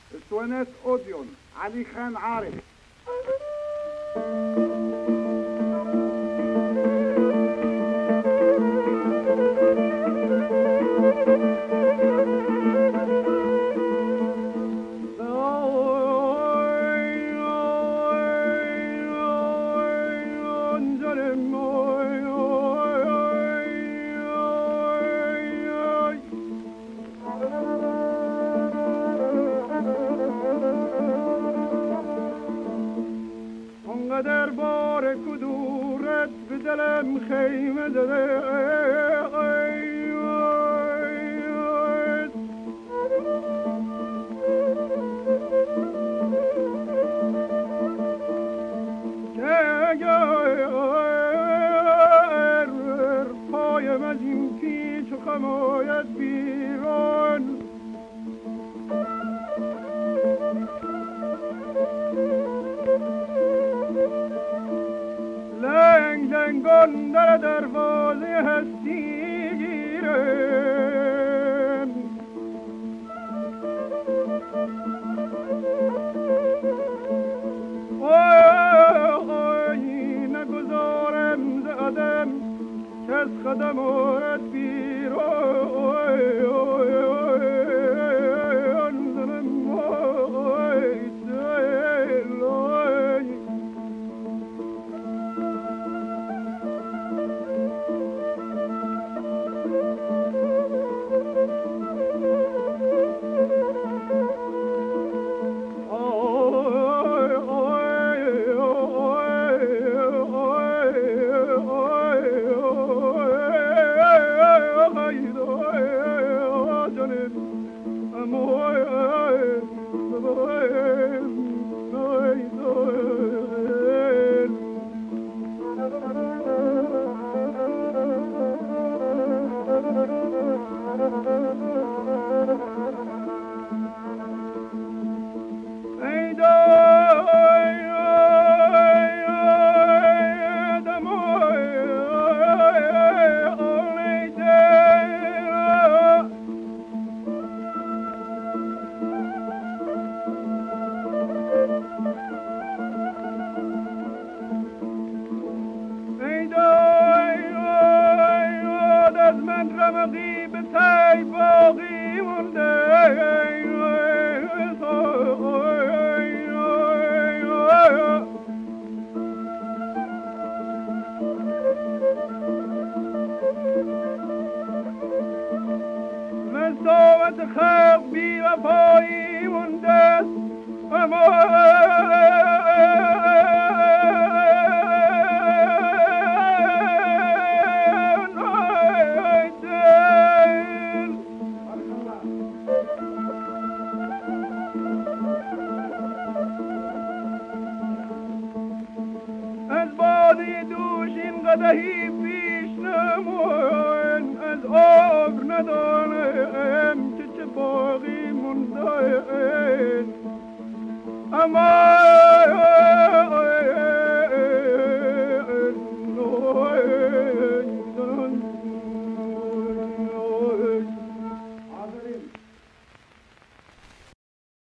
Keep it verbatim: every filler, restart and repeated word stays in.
اسطوانات اوديون علي خان عارف. در بار کدورت به دلم خیمه زده که اگر پایم از این پیچ و خم آید بیرون لنگ لنگان در دروازه هستی گیرم آی نگذارم ز عدم که از خدم آرد خلق بی وفایی مونده اما از باده دوش این قدهی پیش نمون از عمر ندانم که چه باقی مونده اما